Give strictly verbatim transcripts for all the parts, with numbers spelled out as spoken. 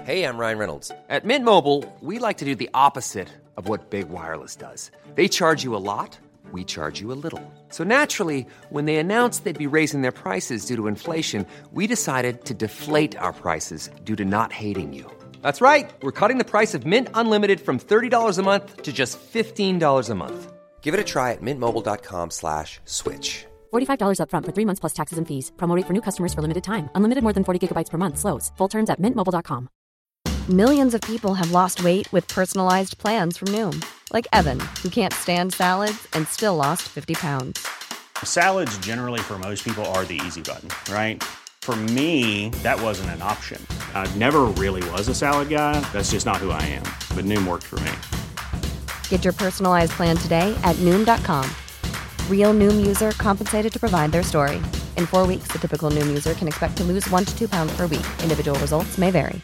Hey, I'm Ryan Reynolds. At Mint Mobile, we like to do the opposite of what Big Wireless does. They charge you a lot, we charge you a little. So naturally, when they announced they'd be raising their prices due to inflation, we decided to deflate our prices due to not hating you. That's right. We're cutting the price of Mint Unlimited from thirty dollars a month to just fifteen dollars a month. Give it a try at mintmobile.com slash switch. forty-five dollars up front for three months plus taxes and fees. Promo rate for new customers for limited time. Unlimited more than forty gigabytes per month slows. Full terms at mint mobile dot com. Millions of people have lost weight with personalized plans from Noom. Like Evan, who can't stand salads and still lost fifty pounds. Salads generally for most people are the easy button, right? For me, that wasn't an option. I never really was a salad guy. That's just not who I am. But Noom worked for me. Get your personalized plan today at Noom dot com. Real Noom user compensated to provide their story. In four weeks, the typical Noom user can expect to lose one to two pounds per week. Individual results may vary.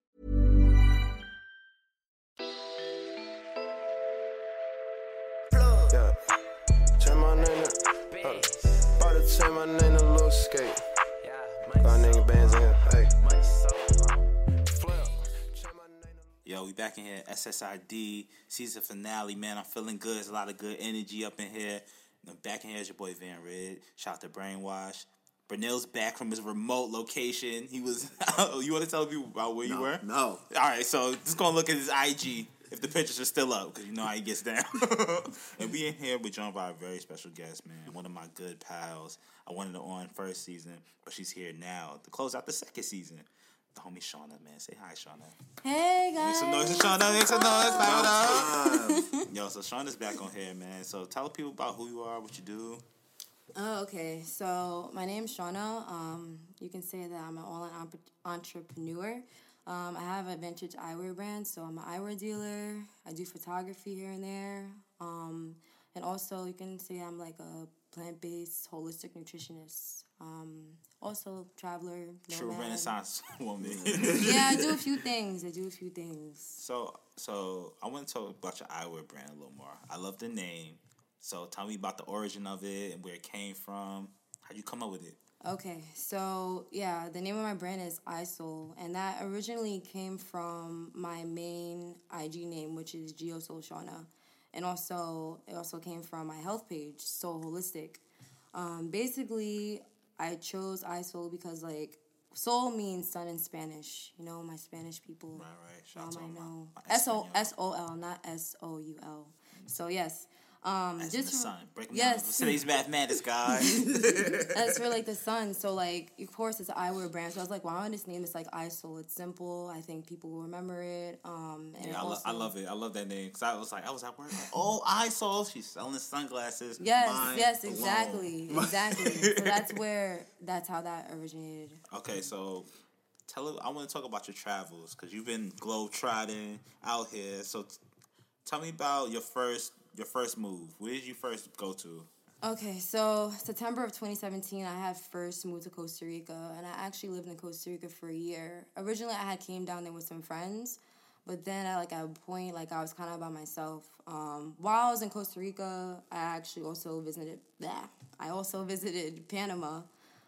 Yo, we back in here, S S I D, season finale, man, I'm feeling good, there's a lot of good energy up in here. I'm back in here, it's your boy Van Red, shout out to Brainwash. Brunel's back from his remote location, he was, you want to tell people about where no, you were? No. Alright, so just gonna look at his I G, if the pictures are still up, because you know how he gets down. And we in here, we're joined by a very special guest, man, one of my good pals. I wanted her on first season, but she's here now to close out the second season. The homie Shauna, man. Say hi, Shauna. Hey, guys. Make some noise, Shauna. Make some noise. Clap it up. Yo, so Shauna's back on here, man. So tell people about who you are, what you do. Oh, okay. So my name's Shauna. Um, you can say that I'm an online entrepreneur. Um, I have a vintage eyewear brand, so I'm an eyewear dealer. I do photography here and there. Um, and also, you can say I'm like a plant-based, holistic nutritionist. Um, also, traveler. True nomad. Renaissance woman. Yeah, I do a few things. I do a few things. So, so I want to talk about your eyewear brand a little more. I love the name. So tell me about the origin of it and where it came from. How'd you come up with it? Okay, so yeah, the name of my brand is iSoul, and that originally came from my main I G name, which is GeoSoul Shauna, and also it also came from my health page, Soul Holistic. Um, basically, I chose iSoul because like soul means sun in Spanish. You know, my Spanish people. Right, right. Shout out to I my- know my S O S O L, not S O U L. So yes. Um, That's just in the for, sun. Break them yes. down. Today's mathematics, guys. That's for like the sun. So like, of course, it's an eyewear brand. So I was like, why don't this name is like iSoul? It's simple. I think people will remember it. Um, and Yeah, I, lo- also, I love it. I love that name because I was like, I was at work. Like, oh, iSoul. She's selling sunglasses. Yes, Mine yes, alone. exactly, exactly. So that's where that's how that originated. Okay, so tell. I want to talk about your travels because you've been globe-trotting out here. So t- tell me about your first your first move. Where did you first go to? Okay, so September of twenty seventeen, I had first moved to Costa Rica, and I actually lived in Costa Rica for a year. Originally, I had came down there with some friends, but then at like at a point, like I was kind of by myself. Um, while I was in Costa Rica, I actually also visited. Blah, I also visited Panama.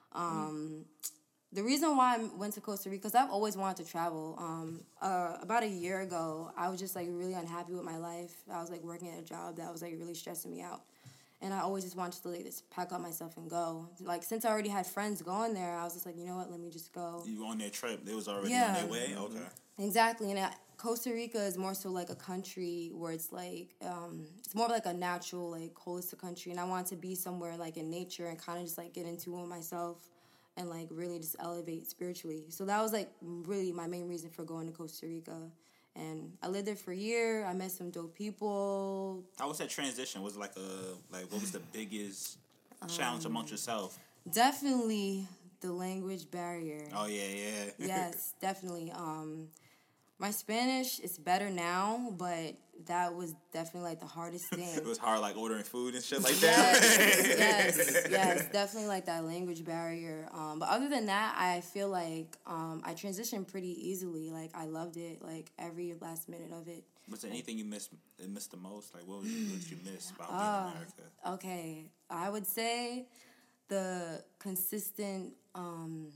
Um, mm. The reason why I went to Costa Rica, because I've always wanted to travel. Um, uh, about a year ago, I was just like really unhappy with my life. I was like working at a job that was like really stressing me out. And I always just wanted to like just pack up myself and go. Like since I already had friends going there, I was just like, you know what, let me just go. You were on their trip. They was already Yeah. on their way? Okay. Exactly. And I, Costa Rica is more so like a country where it's like, um, it's more like a natural, like holistic country. And I wanted to be somewhere like in nature and kind of just like get into it myself and like really just elevate spiritually. So that was like really my main reason for going to Costa Rica. And I lived there for a year. I met some dope people. How was that transition? Was it like a like what was the biggest challenge amongst yourself? Definitely the language barrier. Oh yeah, yeah. Yes, definitely. Um, my Spanish is better now, but that was definitely like the hardest thing. It was hard, like ordering food and shit like Yes, that. yes, yes, definitely like that language barrier. Um, but other than that, I feel like um, I transitioned pretty easily. Like I loved it, like every last minute of it. Was there anything you missed missed the most? Like what, was, what did you miss about being Uh, in America? Okay, I would say the consistent um,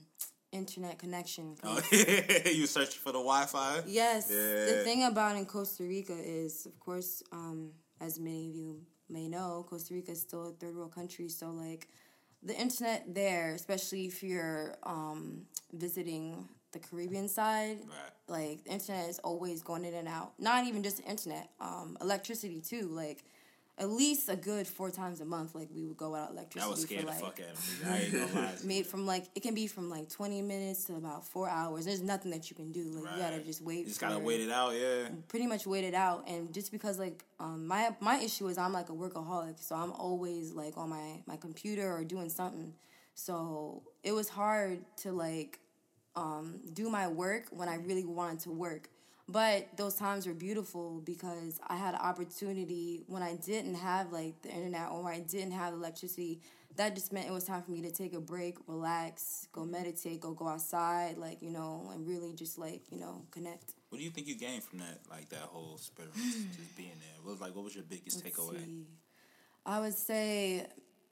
internet connection. Oh, you searching for the Wi-Fi? Yes. Yeah. The thing about in Costa Rica is, of course, um, as many of you may know, Costa Rica is still a third world country. So, like, the internet there, especially if you're um, visiting the Caribbean side, right. like, the internet is always going in and out. Not even just the internet, um, electricity, too. Like, at least a good four times a month, like, we would go out electricity. That was scared for, the like, fuck out of me. I ain't gonna lie. Made from, like, it can be from, like, twenty minutes to about four hours. There's nothing that you can do. Like, Right. you gotta just wait You just for gotta wait it out, yeah. Pretty much wait it out. And just because, like, um, my my issue is I'm, like, a workaholic. So I'm always, like, on my, my computer or doing something. So it was hard to, like, um, do my work when I really wanted to work. But those times were beautiful because I had an opportunity when I didn't have, like, the internet or I didn't have electricity. That just meant it was time for me to take a break, relax, go meditate, go go outside, like, you know, and really just, like, you know, connect. What do you think you gained from that, like, that whole experience, just being there? What was, like, what was your biggest Let's takeaway? see. I would say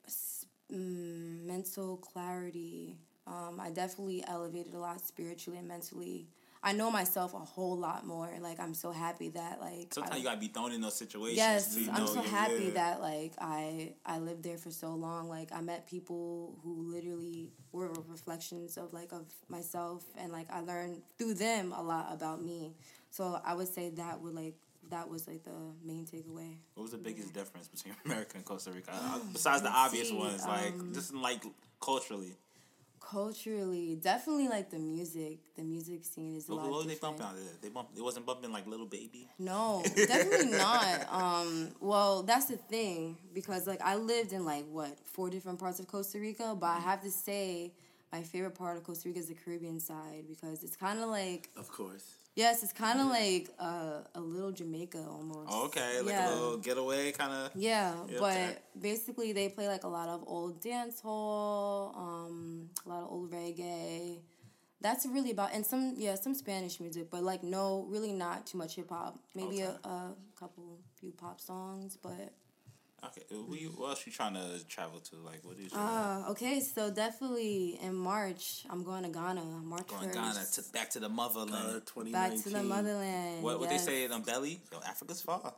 mm, mental clarity. Um, I definitely elevated a lot spiritually and mentally. I know myself a whole lot more. Like, I'm so happy that, like... Sometimes I, you gotta be thrown in those situations. Yes, so you I'm know, so yeah, happy yeah. that, like, I I lived there for so long. Like, I met people who literally were reflections of, like, of myself. And, like, I learned through them a lot about me. So I would say that would, like, that was, like, the main takeaway. What was the biggest difference between America and Costa Rica? Uh, Besides the obvious see, ones, like, um, just, like, culturally. Culturally, definitely, like, the music. The music scene is a What, lot what were they different. bumping out there? They bumped, it wasn't bumping, like, Little Baby? No, definitely not. Um, well, that's the thing, because, like, I lived in, like, what, four different parts of Costa Rica, but I have to say my favorite part of Costa Rica is the Caribbean side, because it's kind of like... Of course. Yes, it's kind of like uh, a little Jamaica almost. Oh, okay, like yeah. a little getaway kind of. Yeah, Yeah, but okay. basically they play like a lot of old dance hall, um, a lot of old reggae. That's really about, and some, yeah, some Spanish music, but like no, really not too much hip hop. Maybe Okay. a, a couple, few pop songs, but. Okay, who you, what else you trying to travel to? Like, what is your Uh, okay, so definitely in March, I'm going to Ghana, March going first. Ghana to back to the motherland? Uh, twenty Back nineteen. to the motherland. what what yes. they say in Belly? Yo, Africa's far.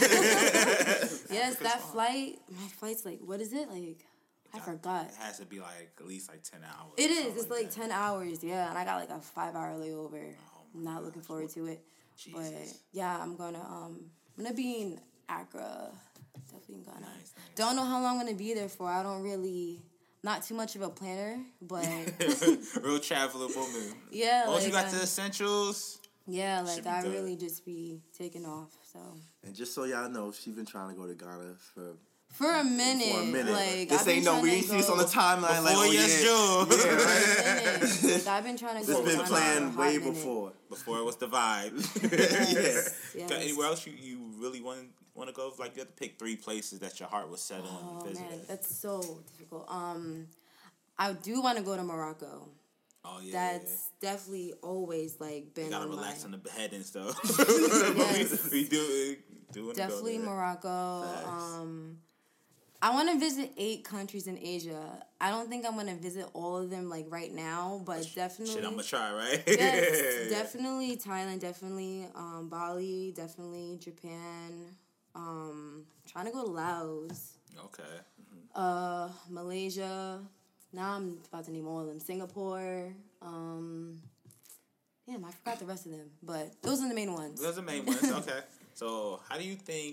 Yes, that flight, my flight's like, what is it? Like, I forgot. It has to be like at least like ten hours. It or is. something It's like that. ten hours, yeah. And I got like a five hour layover. Oh I'm not looking forward to it. But Jesus. yeah, I'm gonna um I'm gonna be in Accra. Definitely in Ghana. Nice, nice. Don't know how long I'm gonna be there for. I don't really not too much of a planner, but Real traveler woman. yeah, Once like, you got uh, the essentials. yeah, should like be I good. really just be taking off. So And just so y'all know, she's been trying to go to Ghana for for a minute, for a minute. like this I've been ain't no, trying we to ain't see this on the go- timeline. Like, Before oh yes, yeah, Joe. yeah, right. minute. Like, I've been trying to This go. been to Ghana for a planned hot way minute. before. Before it was the vibe. Yes, Got yes. anywhere else you, you really want want to go? Like you have to pick three places that your heart was set on Oh to visit. man, that's so difficult. Um, I do want to go to Morocco. Oh yeah, That's definitely always like yeah. been You gotta on relax my on the head and stuff. Yes. we, we do doing definitely Morocco. Um, I want to visit eight countries in Asia. I don't think I'm gonna visit all of them like right now, but definitely. Shit, I'm gonna try, right? Yes, definitely Thailand, definitely um, Bali, definitely Japan. Um, trying to go to Laos, Okay. uh, Malaysia. Now I'm about to name all of them. Singapore. Um, damn, I forgot the rest of them, but those are the main ones. Those are the main ones. Okay. So, how do you think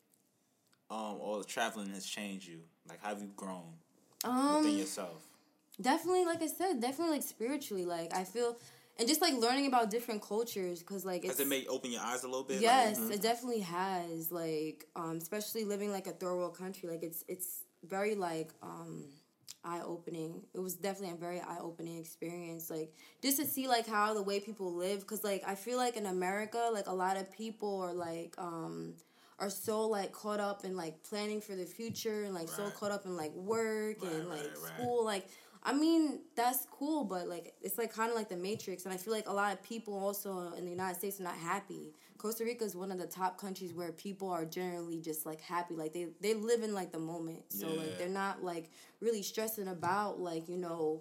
um, all the traveling has changed you? Like, how have you grown Um, within yourself? Definitely, like I said, definitely like spiritually. Like I feel, and just like learning about different cultures, because like it's Has it made open your eyes a little bit? yes, Like, it definitely has. Like, um, especially living like a third world country, like it's it's very like um, eye opening. It was definitely a very eye opening experience. Like just to see like how the way people live, because like I feel like in America, like a lot of people are like um. are so like caught up in like planning for the future and like so Right. caught up in like work Right, and like right, right. school. Like I mean that's cool, but like it's like kind of like the Matrix, and I feel like a lot of people also in the United States are not happy. Costa Rica is one of the top countries where people are generally just like happy, like they they live in like the moment, so Yeah. like they're not like really stressing about like you know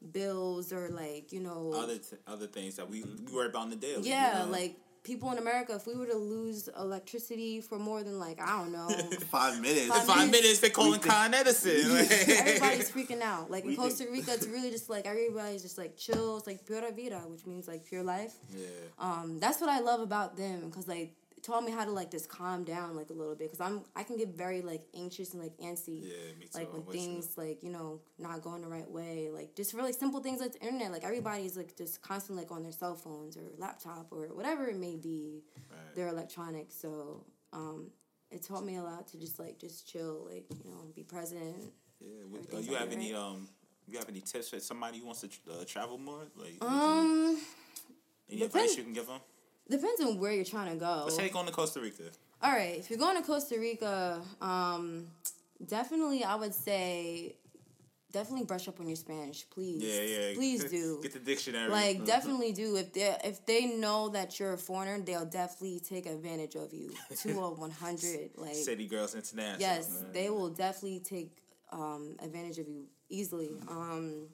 bills or like, you know, other th- other things that we, we worry about on the daily. yeah, you know? like people in America, if we were to lose electricity for more than like, I don't know, Five minutes. Five Five minutes. minutes, they calling Con Edison. Like, everybody's freaking out. Like in We Costa Rica, it's really just like everybody's just like chill. It's like pura vida, which means like pure life. yeah. Um, that's what I love about them because like it taught me how to like just calm down like a little bit because I'm I can get very like anxious and like antsy. Yeah, me too. Like when I'm with you. things like you know not going the right way, like just really simple things like the internet. Like everybody's like just constantly like on their cell phones or laptop or whatever it may be, Right. their electronics. So um, it taught me a lot to just like just chill, like you know, be present. Yeah. What, uh, Everything's you have alright. any um? You have any tips for somebody who wants to uh, travel more? Like, Um, any depend- advice you can give them? depends on where you're trying to go. Let's say going to Costa Rica. All right, if you're going to Costa Rica, um, definitely I would say definitely brush up on your Spanish, please. Yeah, yeah. Please do. Get the dictionary. Like definitely do. If they if they know that you're a foreigner, they'll definitely take advantage of you to a one hundred. Like City Girls International. yes, man. they will definitely take um, advantage of you easily. Um,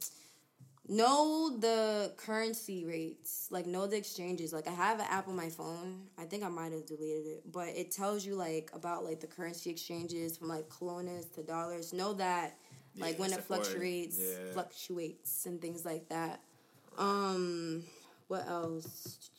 know the currency rates, like know the exchanges. Like I have an app on my phone. I think I might have deleted it, but it tells you like about like the currency exchanges from like colones to dollars. Know that like Yeah, when it that's important. fluctuates, Yeah. fluctuates and things like that. Um, what else?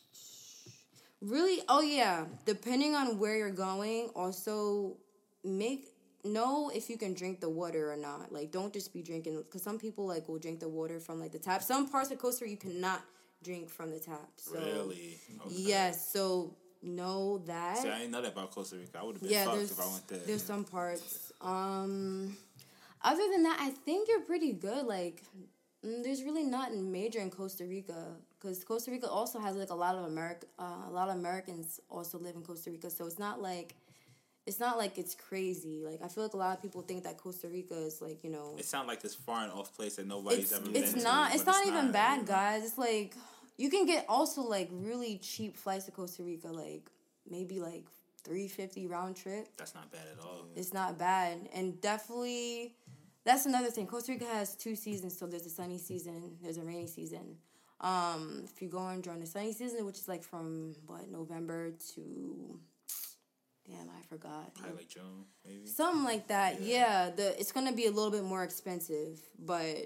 Really? Oh yeah. Depending on where you're going, also make know if you can drink the water or not. Like, don't just be drinking because some people like will drink the water from like the tap. Some parts of Costa Rica you cannot drink from the tap. So, Really? Okay. yes. So know that. See, I didn't know that about Costa Rica. I would have been Yeah, fucked there's if I went there. there's some parts. Um, other than that, I think you're pretty good. Like, mm, there's really nothing major in Costa Rica because Costa Rica also has like a lot of America. Uh, a lot of Americans also live in Costa Rica, so it's not like. It's not like it's crazy. Like I feel like a lot of people think that Costa Rica is like you know. It sounds like this far and off place that nobody's It's ever been it's to, not. but It's not even not, bad, you know? guys. It's like you can get also like really cheap flights to Costa Rica, like maybe like three fifty round trip. That's not bad at all. It's not bad, and definitely that's another thing. Costa Rica has two seasons, so there's a sunny season, there's a rainy season. Um, if you're going during the sunny season, which is like from what November to damn, I forgot. Probably like June, maybe. Something like that. Yeah. yeah, the it's gonna be a little bit more expensive, but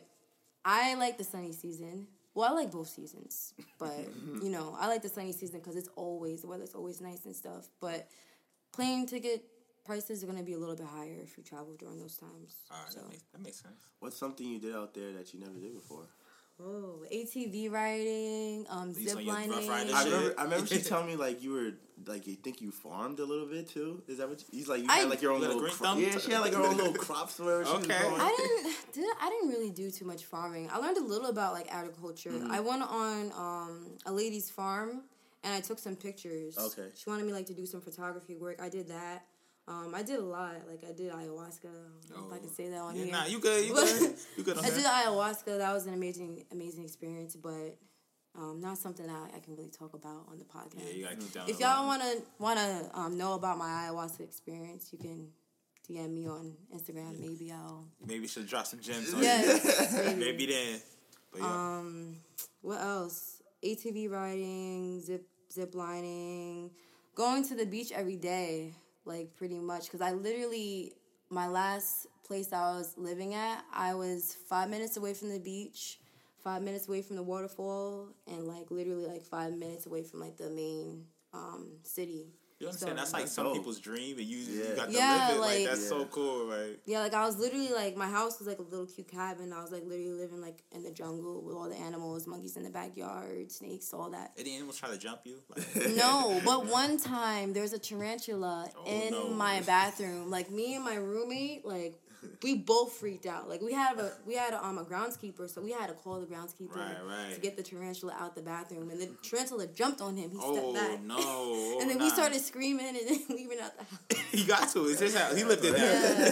I like the sunny season. Well, I like both seasons, but you know, I like the sunny season because it's always the weather's always nice and stuff. But plane ticket prices are gonna be a little bit higher if you travel during those times. All right, so. that, makes, that makes sense. What's something you did out there that you never did before? Oh, A T V riding, um, These zip on your Rough lining. Rider I shit. remember. I remember she telling me like you were like you think you farmed a little bit too. Is that what you, he's like? You I- had like your own You got a little green cro- thumb? yeah. She had like her own little crops wherever she was Okay. going. I didn't did I didn't really do too much farming. I learned a little about like agriculture. Mm-hmm. I went on um, a lady's farm and I took some pictures. Okay. She wanted me like to do some photography work. I did that. Um, I did a lot. Like I did ayahuasca. I don't know if I can say that on Yeah, here. nah, you good, you But good. You good on I did that. ayahuasca. That was an amazing, amazing experience, but um, not something that I can really talk about on the podcast. Yeah, you gotta keep down If the y'all line. wanna wanna um, know about my ayahuasca experience, you can D M me on Instagram. Maybe I'll. Maybe you should drop some gems on you. Yes. maybe. Maybe then. But yeah. Um, what else? A T V riding, zip zip lining, going to the beach every day, like pretty much. Because I literally, my last place I was living at, I was five minutes away from the beach, five minutes away from the waterfall, and like literally like five minutes away from like the main um, city. You understand? So- That's like That's some dope. people's dream, and you, Yeah. you got to Yeah, live it. Like, like- that's so Yeah. cool. Like, Yeah, like I was literally like my house was like a little cute cabin. I was like literally living like in the jungle with all the animals, monkeys in the backyard, snakes, all that. any animals try to jump you? Like, No, but one time there was a tarantula Oh, in no. my bathroom. Like me and my roommate, like we both freaked out. Like we had a we had a, um a groundskeeper, so we had to call the groundskeeper Right, right. to get the tarantula out the bathroom. And the tarantula jumped on him. He stepped oh back. no! Oh, And then nah. we started screaming and then leaving out the house. He got to. It's his house. He lived in Yeah,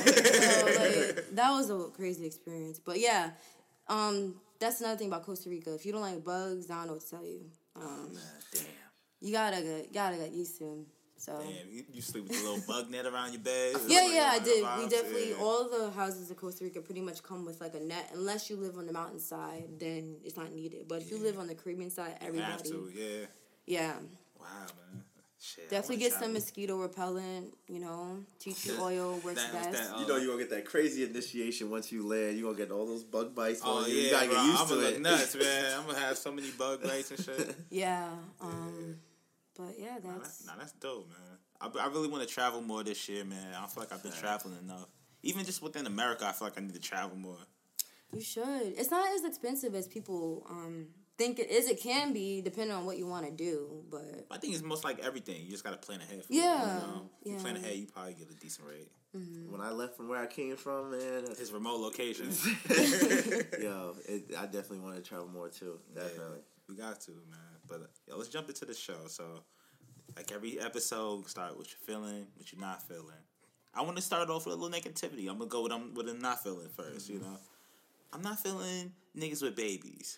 that. so, like, that was a crazy experience. But yeah, um, that's another thing about Costa Rica. If you don't like bugs, I don't know what to tell you. Um, Damn. you gotta get, gotta get used to them. So damn, you, you sleep with a little bug net around your bed? yeah, like, yeah, I like, did. vibes? We definitely Yeah. all the houses in Costa Rica pretty much come with like a net. Unless you live on the mountainside, then it's not needed. But if you live on the Caribbean side, You everybody, have to, yeah. yeah, Wow, man. Shit, I definitely wanna get some travel. mosquito repellent. You know, tea tree oil works That was best. that, You know you're gonna get that crazy initiation once you land. You're gonna get all those bug bites Oh on you. yeah, You gotta bro, get used I'm to gonna it. look nuts, man. I'm gonna have so many bug bites and shit. Yeah, um, but yeah, Nah, that's that's, nah, that's dope, man. I, I really want to travel more this year, man. I don't feel like I've been traveling enough. Even just within America, I feel like I need to travel more. you should. It's not as expensive as people um think it is. It can be depending on what you want to do, but I think it's most like everything. You just gotta plan ahead. For Yeah, it, you know? If you yeah. plan ahead, you probably get a decent rate. When I left from where I came from, man, His remote location. yo, it, I definitely want to travel more too. Definitely. Yeah, we got to, man. But uh, yo, let's jump into the show. So, like every episode, start with you're feeling, what you're not feeling. I want to start off with a little negativity. I'm gonna go with I'm with a not feeling first. You know, I'm not feeling niggas with babies.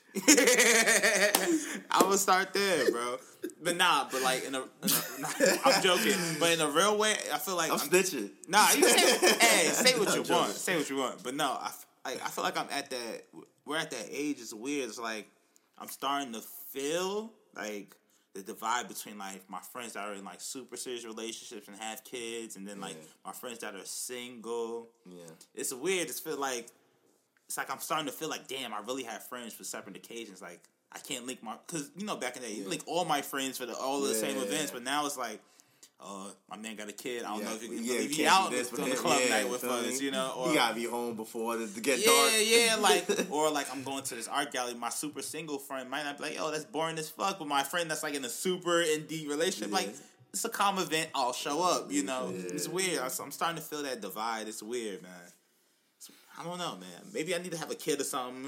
I would start there, bro. But nah, but like in a, in a nah, I'm joking. But in a real way, I feel like I'm snitching. Nah, you say, hey, say what you I'm want. joking. Say what you want. But no, I, f- like, I feel like I'm at that, we're at that age, it's weird. It's like, I'm starting to feel, like, the divide between, like, my friends that are in, like, super serious relationships and have kids, and then, like, Yeah. my friends that are single. Yeah. It's weird. It's feel like, it's like I'm starting to feel like, damn, I really have friends for separate occasions. Like, I can't link my, because, you know, back in the day, you link all my friends for the, all of the Yeah, same yeah, events, yeah. but now it's like, uh, my man got a kid. I don't Yeah, know if you can yeah, believe he can't out do this on with the him. club Yeah, night with feel us, me? you know? Or, You gotta be home before it to get yeah, dark. yeah, like, or like I'm going to this art gallery. My super single friend might not be like, oh, that's boring as fuck. But my friend that's like in a super in deep relationship, Yeah. like, it's a calm event. I'll show up, you know? Yeah. It's weird. I'm I'm starting to feel that divide. It's weird, man. It's- I don't know, man. Maybe I need to have a kid or something.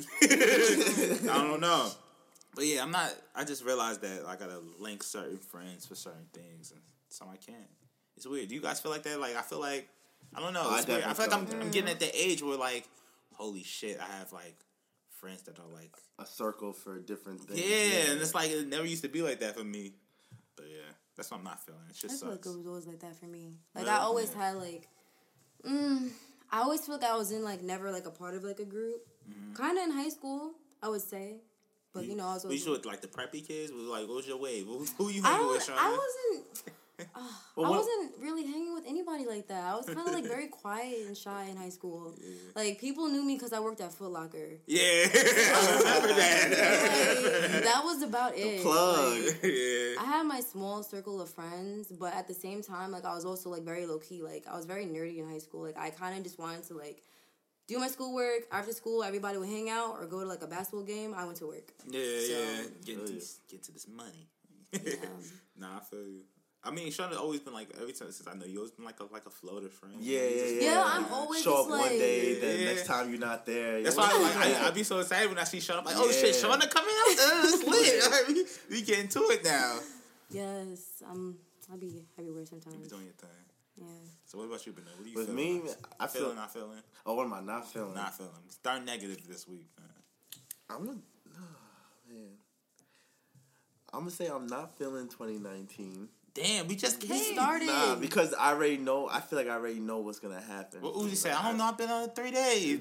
I don't know. But yeah, I'm not, I just realized that I gotta link certain friends for certain things, and some I can't. It's weird. Do you guys feel like that? Like, I feel like, I don't know. Oh, I It's weird. I feel like I'm, definitely feel I'm getting at the age where, like, holy shit, I have, like, friends that are, like, A circle for different things. yeah, and it's like, it never used to be like that for me. But yeah, that's what I'm not feeling. It I just feel like sucks. it was always like that for me. Like Really? I always had like, mm, I always feel like I was in like never like a part of like a group. Kind of in high school, I would say, but you know I was. Were always, you with, like, the preppy kids? Was like, what was your wave? Who, who you I, hanging don't- with, Sean? I wasn't. Uh, Well, I what- wasn't really hanging with anybody like that. I was kind of like very quiet and shy in high school. Like people knew me because I worked at Foot Locker. Yeah, I remember that. Like, that was about it. plug. Like, yeah. I had my small circle of friends, but at the same time, like I was also like very low key. Like I was very nerdy in high school. Like I kind of just wanted to like do my schoolwork after school. Everybody would hang out or go to like a basketball game. I went to work. Yeah, yeah. Get, Oh, to yeah. this, get to this money. Nah, I feel you. I mean, Sean has always been like, every time since I know you, always been like a like a floater friend. Yeah, He's yeah, just- yeah. Yeah, I'm always Show just up one like- day, then Yeah. next time you're not there. That's you're why I, like, like, I, I be so excited when I see Sean. I'm like, oh shit, Yeah. Sean coming out. Uh, it's lit. Like, we, we getting to it now. Yes, um, I'll be everywhere You sometimes. be doing your thing. Yeah. So what about you, Bernard? What do you With feeling? me, I feel. feeling, not feeling, Oh, what am I not feeling? not feeling. Start negative this week, man. I'm gonna, oh, man. I'm gonna say I'm not feeling twenty nineteen. Damn, we just We came. started. Nah, because I already know. I feel like I already know what's gonna happen. What Uzi said? I don't know. I've been on three days.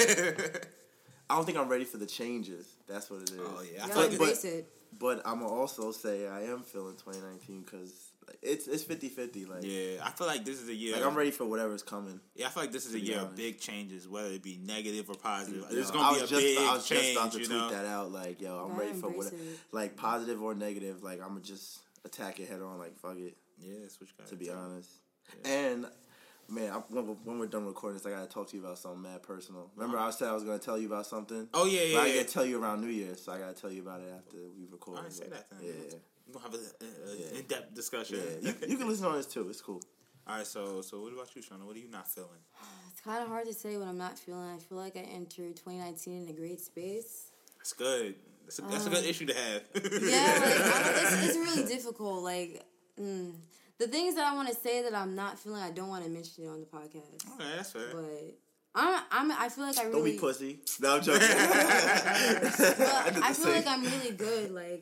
I don't think I'm ready for the changes. That's what it is. Oh, yeah. I You feel gotta like but- embrace it. But I'm gonna also say I am feeling twenty nineteen because it's it's fifty-fifty. Like, yeah, I feel like this is a year. like I'm ready for whatever's coming. Yeah, I feel like this is a to be year of honest. big changes, whether it be negative or positive. Yo, There's I gonna be a was just, big I was just change, about to you tweet know. that out. Like, yo, I'm Gotta ready for embrace what, it. like positive or negative. Like, I'm gonna just attack it head on. Like, fuck it. Yeah, that's what you gotta To be do. honest, and man, I, when, when we're done recording this, I gotta talk to you about something mad personal. Remember, I said I was gonna tell you about something. Oh yeah, yeah. But I yeah. gotta tell you around New Year's, so I gotta tell you about it after we record. All right, say that then. Yeah, We're gonna have a, a, a Yeah. in-depth discussion. yeah. You, you can listen on this too. It's cool. All right, so so what about you, Shauna? What are you not feeling? It's kind of hard to say what I'm not feeling. I feel like I entered twenty nineteen in a great space. That's good. That's a, that's a good issue to have. Yeah, like, I don't, it's, it's really difficult. Like, mm, the things that I want to say that I'm not feeling, I don't want to mention it on the podcast. Okay, that's fair. But I'm, I'm, I feel like I really. Don't be pussy. No, I'm joking. But did I the feel same. like I'm really good. Like,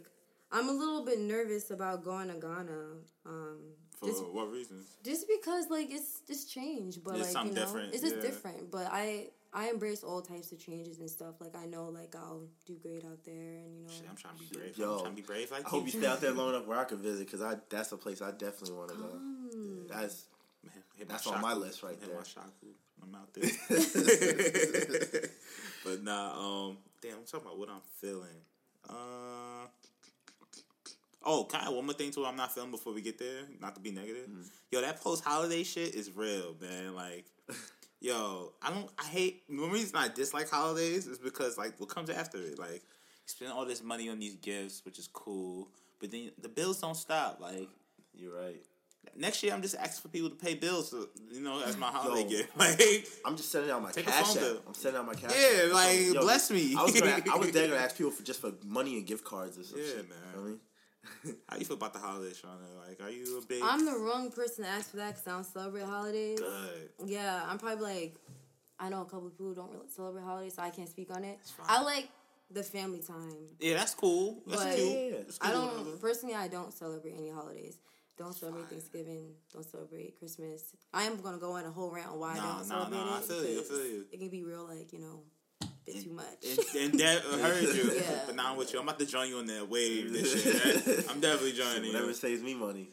I'm a little bit nervous about going to Ghana. Um, For just, what reasons? Just because, like, it's just change, but It's like something you know, different, it's just yeah. different. But I, I embrace all types of changes and stuff. Like I know, like I'll do great out there, and you know. Shit, I'm trying to be brave. Yo, I'm trying to be brave like I hope you you. stay out there long enough where I can visit, because I that's a place I definitely want to go. Um, That's Man, hit That's my on my shaku. list right hit there. My shaku. I'm out there. But nah, um, damn, I'm talking about what I'm feeling. Uh, oh, kind of one more thing too. I'm not feeling before we get there. Not to be negative. Mm-hmm. Yo, that post holiday shit is real, man. Like, yo, I don't. I hate. The reason I dislike holidays is because like what comes after it. Like, you spend all this money on these gifts, which is cool, but then the bills don't stop. Like, you're right. next year, I'm just asking for people to pay bills, so, you know, as my holiday Yo, gift. Like, I'm just sending out my Take a cash phone app. bill. I'm sending out my cash Yeah, app. like, Yo, bless me. I was gonna, I was dead gonna ask people for just for money and gift cards or some Yeah, shit. man. You know what I mean? how you feel about the holidays, Shauna? Like, are you a big I'm the wrong person to ask for that because I don't celebrate holidays. good? Yeah, I'm probably like, I know a couple of people who don't really celebrate holidays, so I can't speak on it. fine. I like the family time. Yeah, that's cool. That's But cute. Yeah. That's cool, I whatever. don't, personally, I don't celebrate any holidays. Don't celebrate Thanksgiving. Don't celebrate Christmas. I am going to go on a whole rant on why Nah, I don't nah, celebrate nah, I it. feel you, I because feel you. It can be real, like, you know, a bit too much. And, and that heard you. Yeah. But now I'm with you. I'm about to join you on that wave. This shit. Right? I'm definitely joining Whatever you. saves me money.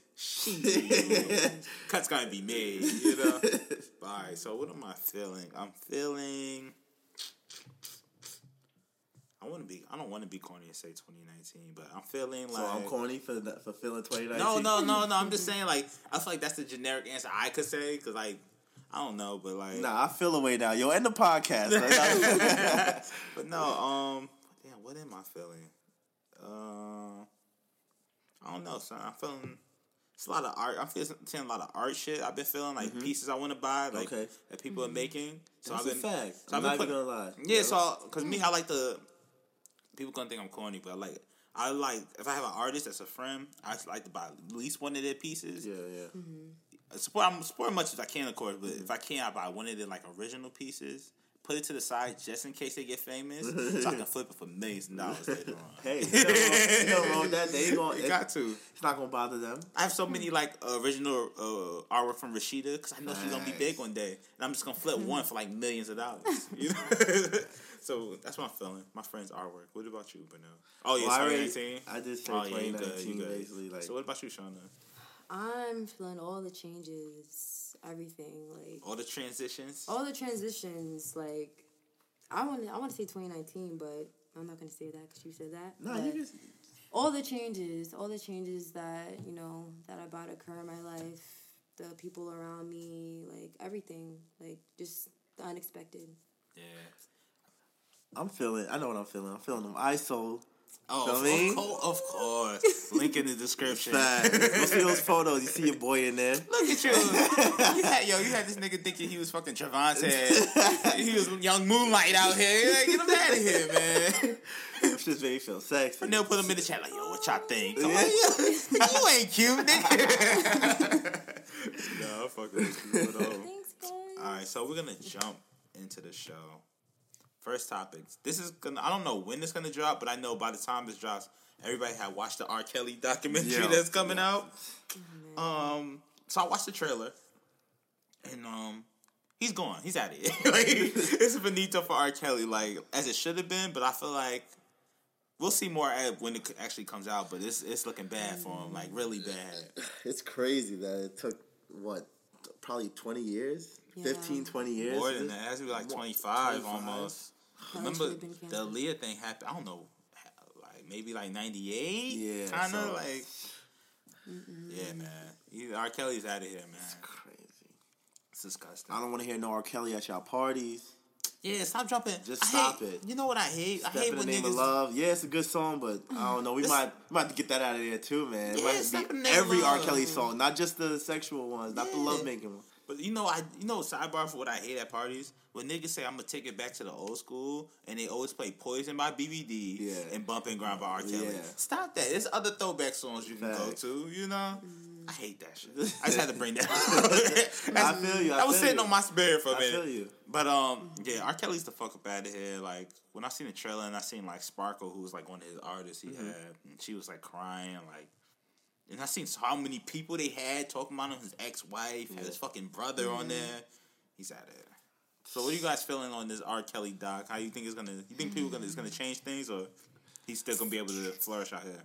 Cuts gonna be made, you know. All right. So what am I feeling? I'm feeling. I want to be. I don't want to be corny and say twenty nineteen, but I'm feeling like. So I'm corny for the, for feeling twenty nineteen. No, no, no, no. I'm just saying, like, I feel like that's the generic answer I could say, because, like, I don't know, but, like. Nah, I feel away now. Yo, end the podcast. But no, um, damn, what am I feeling? Uh, I don't know, son. I'm feeling. It's a lot of art. I'm feeling seeing a lot of art shit. I've been feeling like pieces I want to buy, like Okay. that people are making. So That's I've been. a fact. So I'm I've been not even putting- gonna lie. Yeah, so because me, I like the. People gonna think I'm corny, but I like. I like if I have an artist that's a friend, I like to buy at least one of their pieces. Yeah, yeah. Support, I'm supporting much as I can, of course, but if I can't, I buy one of their like original pieces, put it to the side just in case they get famous, so I can flip it for millions of dollars later on. Hey, you know, you know wrong with that. They ain't gonna. You got to. It's not gonna bother them. I have so many like original uh, artwork from Rashida because I know she's gonna be Nice. big one day, and I'm just gonna flip one for like millions of dollars. You know, so that's what I'm feeling. My friend's artwork. What about you, Bernal? Oh yeah, Well, I twenty already- nineteen. I did say Oh, yeah, you twenty nineteen, good, you good. basically. Like, So what about you, Shauna? I'm feeling all the changes, everything. Like, All the transitions. all the transitions. Like, I want to I want to say twenty nineteen, but I'm not going to say that because you said that. nah, But you just. all the changes, all the changes that, you know, that are about to occur in my life, the people around me, like, everything. Like, just the unexpected. Yeah. I'm feeling. I know what I'm feeling. I'm feeling them I S O. Oh, Feel of, me? of, course, of course. Link in the description. Facts. Go see those photos. You see your boy in there. Look at you. you had, yo, you had this nigga thinking he was fucking Trevante. He was young Moonlight out here. Like, get him out of here, man. This just made me feel sexy. And they'll put him in the chat like, yo, what y'all think? Come on, you, you ain't cute, nigga. No, I'm fucking with you. But, um, Thanks, guys. all right, so we're going to jump into the show. First topics. This is gonna. I don't know when it's gonna drop, but I know by the time this drops, everybody had watched the R. Kelly documentary Yeah. that's coming out. Um, so I watched the trailer, and um, he's gone. He's out of here. Like, it's finito for R. Kelly, like as it should have been. But I feel like we'll see more at when it actually comes out. But it's it's looking bad for him, like really bad. It's crazy that it took, what, probably twenty years? Yeah. fifteen, twenty years? More than that, it has to be like twenty-five, twenty-five. almost. Probably Remember should've been the canceled. Aaliyah thing happened? I don't know, like maybe like ninety-eight. Yeah, kind of so- like. Yeah, man. He, R. Kelly's out of here, man. Crazy. It's disgusting. I don't want to hear no R. Kelly at y'all parties. Yeah, stop jumping. Just I stop hate, it. You know what I hate? I Step hate in the when name niggas. of love. Yeah, it's a good song, but I don't know. We This- might we might have to get that out of there too, man. It Yeah, might Step be in the Name of every R. Love. Kelly song, not just the sexual ones, not the Yeah. love making ones. But you know, I you know sidebar for what I hate at parties when niggas say I'm gonna take it back to the old school and they always play Poison by B B D Yeah. and Bump and Grind by R. Kelly. Yeah. Stop that. There's other throwback songs you can Facts. go to. You know, I hate that shit. I just had to bring that up. I feel you. I, I was feel sitting you. on my spirit for a I minute. feel you. But um, yeah, R. Kelly's the fuck up out of here. Like when I seen the trailer and I seen like Sparkle, who was like one of his artists he mm-hmm. had, and she was like crying, like, and I seen how many people they had talking about him. His ex-wife, yeah. had his fucking brother mm-hmm. on there. He's out of there. So what are you guys feeling on this R. Kelly doc? How you think it's gonna? You think people gonna it's gonna change things, or he's still gonna be able to flourish out here?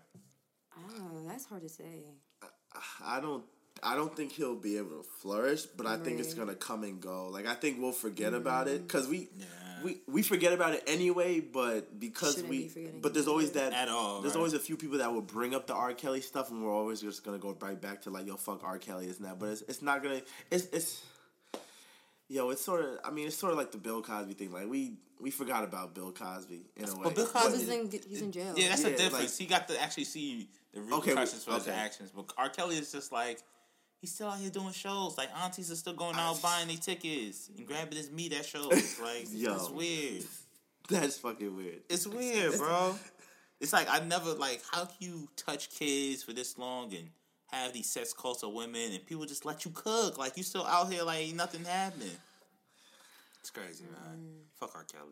Oh, that's hard to say. I, I don't. I don't think he'll be able to flourish, but I right. think it's gonna come and go. Like I think we'll forget mm-hmm. about it because we, yeah. we we forget about it anyway. But because Shouldn't we, be but there's always that. At all, there's right? always a few people that will bring up the R. Kelly stuff, and we're always just gonna go right back to like, yo, fuck R. Kelly, isn't that? But it's it's not gonna. It's it's. Yo, it's sort of. I mean, it's sort of like the Bill Cosby thing. Like we we forgot about Bill Cosby in a way. But Bill Cosby, he's in, he's in jail. Yeah, that's yeah, the difference. Like, he got to actually see the repercussions okay, for his okay. actions. But R. Kelly is just like. He's still out here doing shows. Like, aunties are still going out buying their tickets and grabbing his meat at shows. Like, Yo, it's weird. That's fucking weird. It's weird, bro. It's like, I never, like, how can you touch kids for this long and have these sex cults of women and people just let you cook? Like, you still out here like nothing happening. It's crazy, man. Mm. Fuck R. Kelly.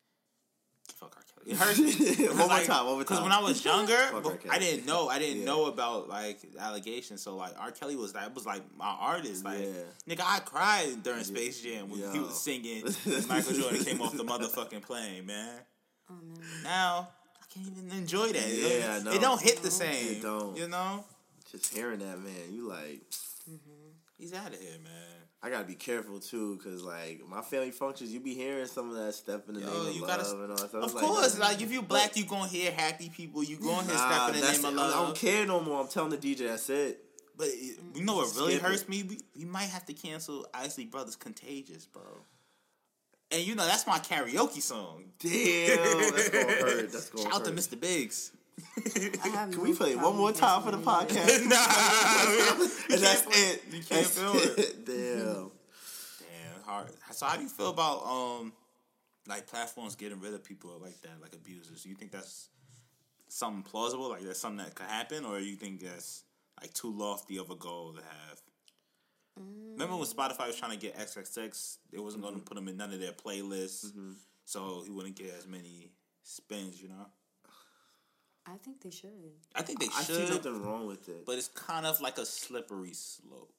Fuck R. Kelly. It hurts me. one more like, time, one more time. Because when I was younger, I didn't know. I didn't yeah. know about like allegations. So like R. Kelly was that was like my artist. Like yeah. nigga, I cried during Space Jam when Yo. he was singing. Michael Jordan came off the motherfucking plane, man. Oh, man. Now I can't even enjoy that. Yeah, it, I know. It don't hit the same. It don't. You know. Just hearing that, man, you like. Mm-hmm. He's out of here, man. I gotta be careful too, cause like my family functions, you be hearing some of that stuff in the Yo, name of you love gotta, and all that stuff. Of like, course, like if you black, you gonna hear happy people. You gonna hear nah, step in the name of love. I don't care no more. I'm telling the D J, that's it. But you know what really Skip hurts it. me? We, we might have to cancel Isley Brothers' "Contagious," bro. And you know that's my karaoke song. Damn, that's gonna hurt. That's gonna Shout hurt. out to Mister Biggs. Can no we play it one more time for the podcast? Nah, and that's it. You can't feel it. Damn. Damn, hard. So how do you feel about um, like platforms getting rid of people like that, like abusers? Do you think that's something plausible? Like that's something that could happen, or you think that's like too lofty of a goal to have? Mm. Remember when Spotify was trying to get X X X? They wasn't mm-hmm. going to put him in none of their playlists, mm-hmm. so he wouldn't get as many spins. You know. I think they should. I think they I should. I see nothing wrong with it. But it's kind of like a slippery slope.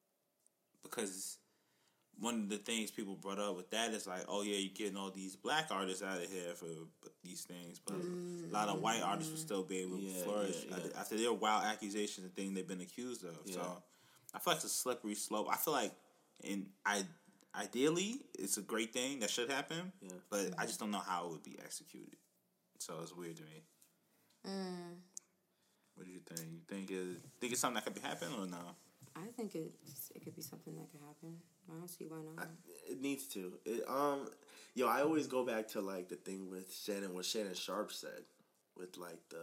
Because one of the things people brought up with that is like, oh yeah, you're getting all these black artists out of here for these things. But mm-hmm. a lot of white artists will still be able yeah, to flourish yeah, yeah. after their wild accusations and things they've been accused of. Yeah. So I feel like it's a slippery slope. I feel like in I ideally it's a great thing that should happen. Yeah. But mm-hmm. I just don't know how it would be executed. So it's weird to me. Mm. What do you think? You think it think it's something that could be happening or no? I think it it could be something that could happen. I don't see why not. I, it needs to. It, um, yo, I always go back to like the thing with Shannon, what Shannon Sharp said with like the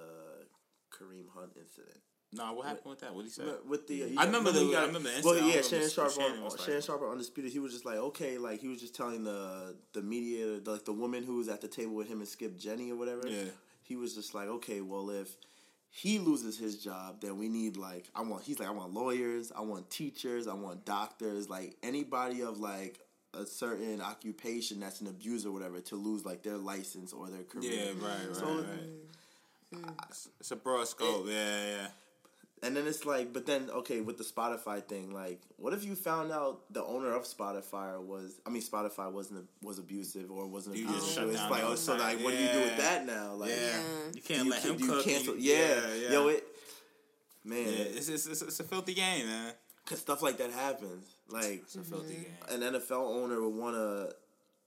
Kareem Hunt incident. No, what happened with, with that? What did he say? With the, uh, I remember the, got, I remember the incident. Well, yeah, Shannon Sharp, Shannon, on, Shannon Sharp on Undisputed. He was just like, okay, like he was just telling the the media, the, like the woman who was at the table with him and Skip Jenny or whatever. Yeah. He was just like, okay, well, if he loses his job, then we need, like, I want, he's like, I want lawyers, I want teachers, I want doctors, like, anybody of, like, a certain occupation that's an abuser or whatever to lose, like, their license or their career. Yeah, right, right, so, right. Mm. It's a broad scope, it, yeah, yeah. And then it's like, but then, okay, with the Spotify thing, like, what if you found out the owner of Spotify was, I mean, Spotify wasn't was abusive or wasn't you abusive? Just shut it's down like, oh, so like, yeah. what do you do with that now? Like, yeah. You can't you let can, him you cook. Cancel, you, yeah, yeah, yeah. Yo, it, man, yeah, it's, it's it's it's a filthy game, man. Cause stuff like that happens. Like, it's a filthy game. An N F L owner would want to.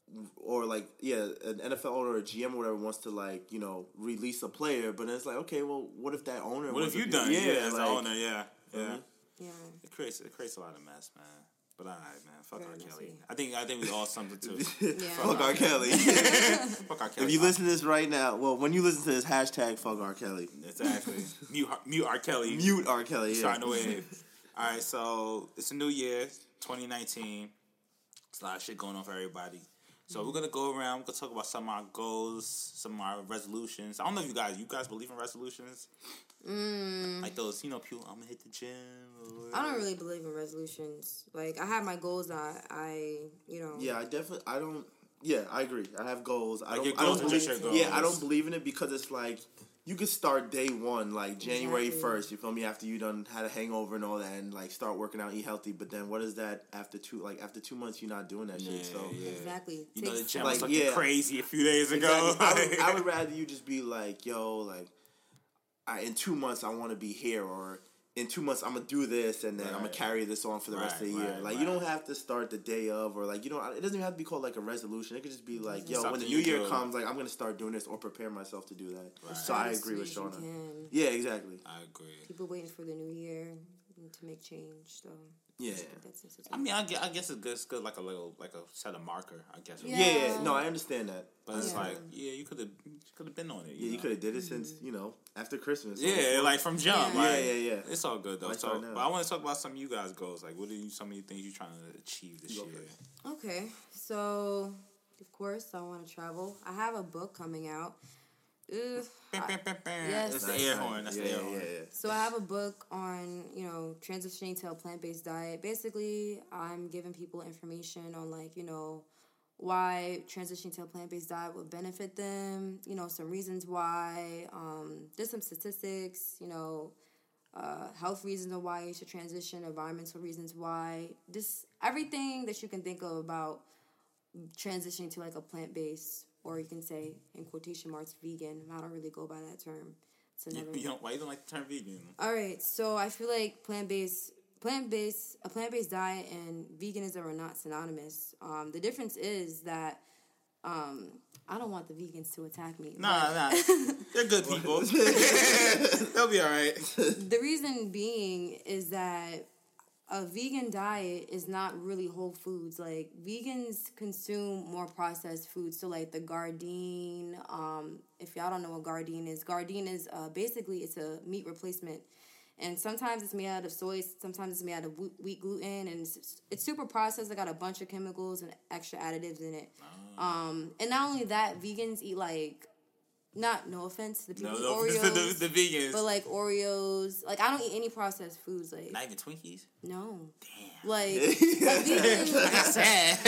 Or like yeah, an N F L owner or a G M or whatever wants to like you know release a player, but it's like okay, well, what if that owner? What have you done? Yeah, yeah as like, an owner, yeah, yeah. Mm-hmm. Yeah, it creates it creates a lot of mess, man. But all right, man. Fuck Very R. Kelly. I think I think we all something too. yeah. Fuck R. Kelly. Fuck R. Kelly. If you listen to this right now, well, when you listen to this, hashtag fuck R. Kelly. Exactly. mute mute R. Kelly. Mute R. Kelly. Yeah. Starting the wave. All right, so it's a new year, twenty nineteen. There's a lot of shit going on for everybody. So we're gonna go around. We're gonna talk about some of our goals, some of our resolutions. I don't know if you guys, you guys believe in resolutions. Mm. Like those, you know, people, I'm gonna hit the gym. Or I don't really believe in resolutions. Like, I have my goals that I, you know. Yeah, I definitely, I don't, yeah, I agree. I have goals. I Like don't, your I goals don't are believe, just your yeah, goals. I don't believe in it because it's like, you could start day one, like January Exactly. first, you feel me, after you done had a hangover and all that, and like start working out, eat healthy, but then what is that after two, like after two months, you're not doing that shit, so. yeah. Exactly. You know, the Takes- gym Like, was looking yeah. crazy a few days ago. Exactly. I, would, I would rather you just be like, yo, like, I, in two months I want to be here, or in two months I'm gonna do this, and then I'm gonna Right. carry this on for the rest of the Right, year. right, Like right. you don't have to start the day of, or like you don't. It doesn't even have to be called like a resolution. It could just be like, yo, when the Something new you year do. comes, like I'm gonna start doing this or prepare myself to do that. Right. So I As agree soon with as you Shauna. can. Yeah, exactly. I agree. People waiting for the new year to make change, so. Yeah. I think that's necessary. I mean, I guess, I guess it's good. It's good, like a little, like a set a marker. I guess. Yeah, Yeah. yeah. No, I understand that. But it's Yeah. like, yeah, you could have, could have been on it. You Yeah, you know? could have did it since you know after Christmas. Yeah, like from jump. Yeah. Like, Yeah, yeah, yeah. It's all good though. Why So, start now? but I want to talk about some of you guys' goals. Like, what are you, some of the things you're trying to achieve this Go year? first. Okay, so of course I want to travel. I have a book coming out. Ugh, Bam, I- bam, bam, bam. Yes. That's the Nice, air nice. horn. That's yeah, the air yeah, horn. yeah, yeah. So I have a book on, you know, transitioning to a plant-based diet. Basically, I'm giving people information on, like, you know, why transitioning to a plant-based diet would benefit them, you know, some reasons why, um, there's some statistics, you know, uh, health reasons of why you should transition, environmental reasons why, just everything that you can think of about transitioning to, like, a plant-based, or you can say, in quotation marks, vegan. I don't really go by that term. It's You, another you don't, why you don't like the term vegan? All right, so I feel like plant-based, plant-based, a plant-based diet and veganism are not synonymous. Um, the difference is that um, I don't want the vegans to attack me. Nah, nah. They're good people. They'll be all right. but the reason being is that a vegan diet is not really whole foods. Like, vegans consume more processed foods. So, like, the Gardein, um, if y'all don't know what Gardein is, Gardein is uh, basically, it's a meat replacement. And sometimes it's made out of soy, sometimes it's made out of whe- wheat gluten, and it's, it's super processed. It got a bunch of chemicals and extra additives in it. Um, and not only that, vegans eat, like, not, no offense to the people No, who eat no, Oreos, the, the vegans. but, like, Oreos. Like, I don't eat any processed foods. Like, Not even Twinkies? no. Damn. Like, a vegan, That's sad.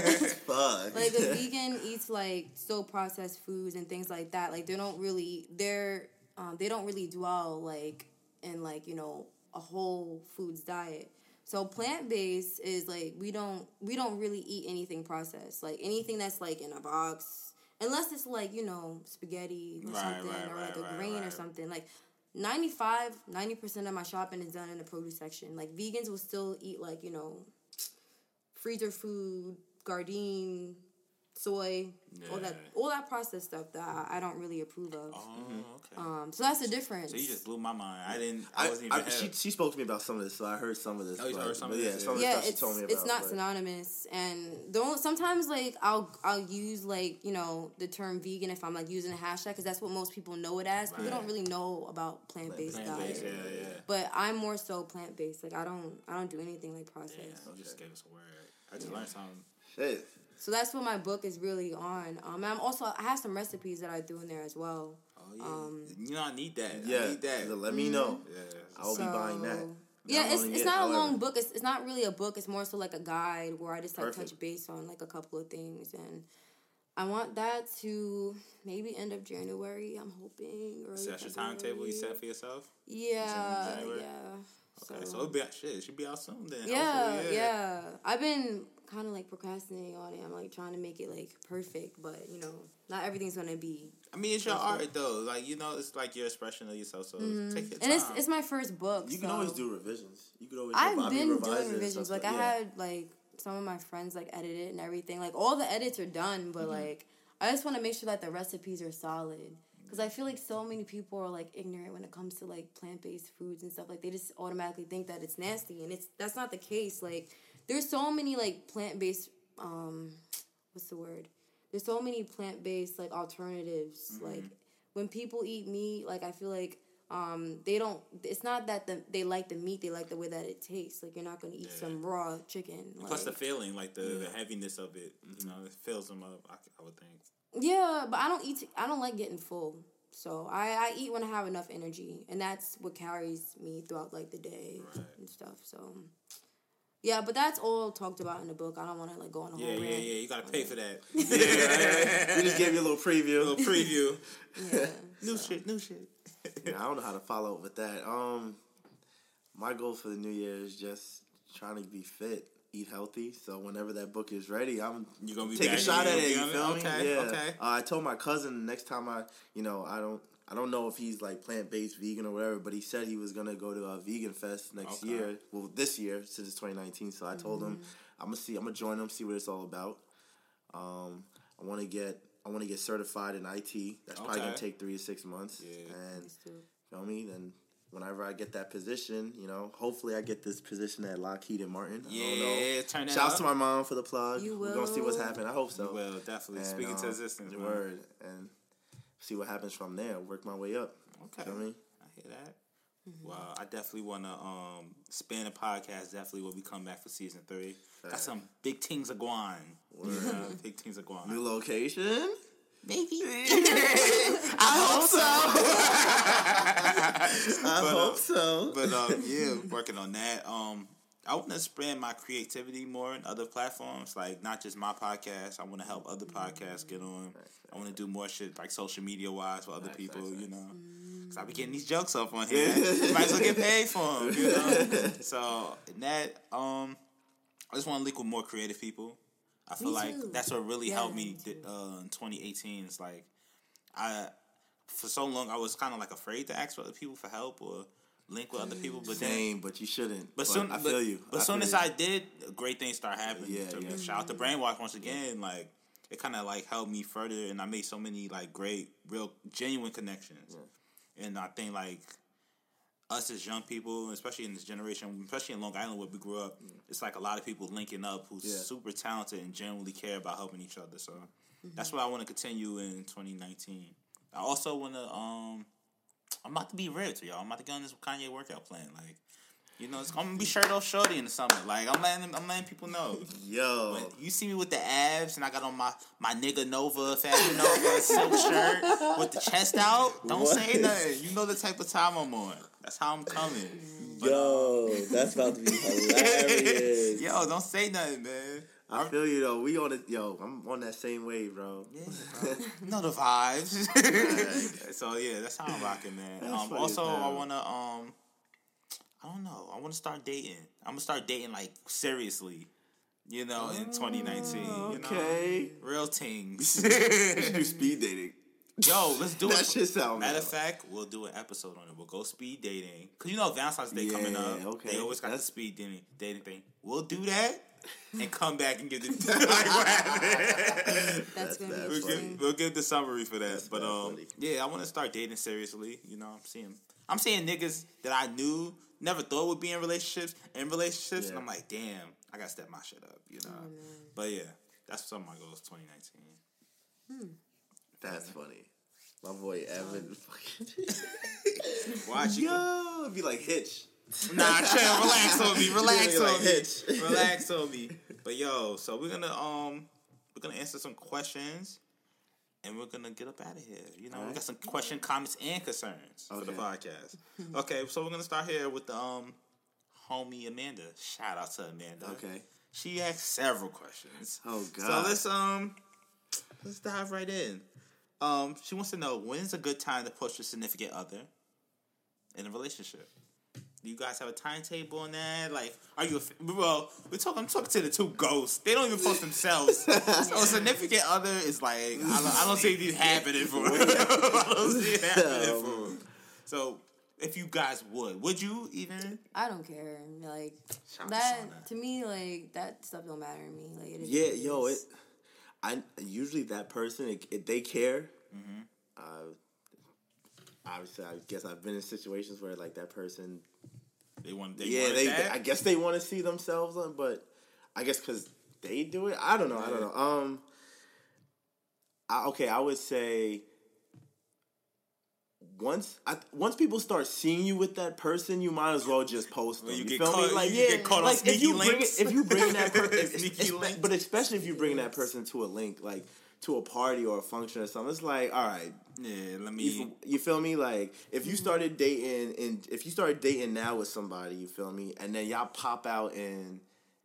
Fuck. like a vegan eats like so processed foods and things like that. Like, they don't really, they're, um, they don't really dwell like in like, you know, a whole foods diet. So plant based is like we don't we don't really eat anything processed. Like anything that's like in a box, unless it's like, you know, spaghetti or Right, something, right, or right, like a right, grain or right. something. Like ninety-five, ninety percent of my shopping is done in the produce section. Like vegans will still eat like, you know, freezer food, Gardein, soy, all that Yeah. all that processed stuff that I, I don't really approve of. Oh, okay. Um, so that's the difference. So you just blew my mind. I didn't. I I, wasn't even. I, she, hip. she spoke to me about some of this, so I heard some of this. Oh, you but, heard some but of yeah, this, some of yeah. the yeah, stuff it's she told me about. it's not but- synonymous, and the only, sometimes like I'll I'll use like, you know, the term vegan if I'm like using a hashtag because that's what most people know it as. People Right. don't really know about plant based Plant-based, diet, yeah, yeah. but I'm more so plant based. Like I don't I don't do anything like processed. Damn, you just gave us a word. I just learned something. Shit. So that's what my book is really on. Um, and I'm also I have some recipes that I do in there as well. Oh yeah. Um, you know I need that. Yeah, I need that. let me know. Yeah. I'll be buying that. So- Yeah, it's Downloading it's it, not a however. long book. It's it's not really a book. It's more so like a guide where I just like Perfect. touch base on like a couple of things, and I want that to maybe end of January. I'm hoping. Early So that's your February. timetable you set for yourself? Yeah, January? yeah. Okay, so it'll be out, shit. It should be out soon then. Yeah, hopefully, yeah. I've been kind of like procrastinating on it. I'm like trying to make it like perfect, but you know, not everything's gonna be. I mean, it's your art though. Like you know, it's like your expression of yourself. So take your time. And it's it's my first book. You can so- always do revisions. You could always. I've go Bobby been revise doing it and revisions. stuff, Like I yeah. had like some of my friends like edit it and everything. Like all the edits are done, but Mm-hmm. like I just want to make sure that the recipes are solid. Because I feel like so many people are like ignorant when it comes to like plant based foods and stuff. Like they just automatically think that it's nasty, and it's that's not the case. Like there's so many like plant based um, what's the word? There's so many plant based like alternatives. Mm-hmm. Like when people eat meat, like I feel like um, they don't. It's not that the, they like the meat; they like the way that it tastes. Like you're not gonna eat Yeah. some raw chicken. Plus the like- feeling, like the, the heaviness of it. You know, it fills them up. I, I would think. Yeah, but I don't eat. I don't like getting full. So I, I eat when I have enough energy, and that's what carries me throughout like the day right. and stuff. So yeah, but that's all talked about in the book. I don't want to like go on a yeah, whole yeah, rant. Yeah, yeah, you gotta pay for that. yeah, we just gave you a little preview. A little preview. yeah, new so. shit, new shit. yeah, I don't know how to follow up with that. Um, my goal for the new year is just trying to be fit, eat healthy. So whenever that book is ready, I'm you gonna be take a shot at it. You feel me? Okay, yeah. okay. Uh, I told my cousin next time I, you know, I don't. I don't know if he's like plant based vegan or whatever, but he said he was gonna go to a vegan fest next okay. year. Well, this year since it's twenty nineteen. So I told mm-hmm. him I'm gonna see. I'm gonna join him, see what it's all about. Um, I want to get. I want to get certified in I T. That's okay. probably gonna take three to six months. Yeah. And feel me? Then whenever I get that position, you know, hopefully I get this position at Lockheed and Martin. Yeah, I don't know. turn that Shouts up. to my mom for the plug. You will. We're gonna see what's happening. I hope so. You will definitely and, speak into um, existence. The man. word and. See what happens from there. Work my way up. Okay, you know what I mean? I hear that. Mm-hmm. Well, I definitely want to um, span the podcast. Definitely when we come back for season three. Right. Got some big things are going. Yeah, big things are going. New location. Maybe. I hope so. I but, hope uh, so. But um, yeah, working on that. Um, I want to spread my creativity more in other platforms, like not just my podcast. I want to help other podcasts get on. I want to do more shit like social media wise for other nice, people, nice, you know. Because I be getting these jokes up on here. Might as well get paid for them, you know. So that um, I just want to link with more creative people. I feel me like too. that's what really yeah, helped me uh, in twenty eighteen. It's like I, for so long, I was kind of like afraid to ask for other people for help or link with other people. But Same, then, but you shouldn't. But, but soon, I feel but, you. But as soon as you. I did, great things started happening. Yeah, to yeah. me. Shout out to Brainwash once again. Like it kind of like helped me further, and I made so many like great, real, genuine connections. Yeah. And I think like us as young people, especially in this generation, especially in Long Island where we grew up, yeah. it's like a lot of people linking up who's yeah. super talented and genuinely care about helping each other. So mm-hmm. that's what I want to continue in twenty nineteen. I also want to, um, I'm about to be real to y'all. I'm about to go on this Kanye workout plan. Like, you know, it's, I'm going to be shirt off shorty in the summer. Like, I'm letting, I'm letting people know. Yo. When you see me with the abs and I got on my, my nigga Nova, Fashion Nova silk shirt with the chest out, don't what? say nothing. You know the type of time I'm on. That's how I'm coming. But, Yo, um, that's about to be hilarious. Yo, don't say nothing, man. I feel you though. We on it, yo. I'm on that same wave, bro. Yeah, bro. You know the vibes. Right. So yeah, that's how I'm rocking, man. Um, also, I wanna, um, I don't know. I wanna start dating. I'm gonna start dating like seriously. You know, in twenty nineteen. You okay. know, real things. We should do speed dating. Yo, let's do that it. That shit sound Matter of fact, we'll do an episode on it. We'll go speed dating. Cause you know Valentine's Day yeah, coming up. Okay. They always got that's... the speed dating, dating thing. We'll do that. And come back and give the like what happened. That's gonna be we'll interesting. give, we'll give the summary for that. That's but um, funny. yeah, I want to start dating seriously. You know, I'm seeing, I'm seeing niggas that I knew never thought would be in relationships, in relationships, yeah. and I'm like, damn, I gotta step my shit up. You know, oh, but yeah, that's some of my goals, twenty nineteen. Hmm. That's yeah. funny. My boy Evan, watch you. Yo, it'd be like Hitch. Nah, chill, relax on me, relax like on me, Hitch. relax on me. But yo, so we're gonna um, we're gonna answer some questions, and we're gonna get up out of here. You know, right. we got some question, comments, and concerns okay. for the podcast. Okay, so we're gonna start here with the um, homie Amanda. Shout out to Amanda. Okay, she asked several questions. Oh God. So let's um, let's dive right in. Um, she wants to know when's a good time to push a significant other in a relationship. Do you guys have a timetable on that? Like, are you? A, well, we're talking. I'm talking to the two ghosts. They don't even post themselves. So a significant other is like, I don't, I don't see it happening for them. I don't see it happening for them. So, if you guys would, would you even? I don't care. Like Shout that to me, like that stuff don't matter to me. Like it is yeah, yo, it. I usually that person, it, it, they care. Mm-hmm. Uh, obviously, I guess I've been in situations where like that person. They want, they yeah, they. That? I guess they want to see themselves on, but I guess because they do it. I don't know. Yeah. I don't know. Um. I, okay, I would say once I, once people start seeing you with that person, you might as well just post them. Well, you, you get feel caught, me? Like you yeah, get caught like on if you links. bring it, if you bring that person, sneaky but especially if you bring that person to a link, like to a party or a function or something, it's like, all right. Yeah, let me. You, you feel me? Like, if you started dating, and if you started dating now with somebody, you feel me? And then y'all pop out in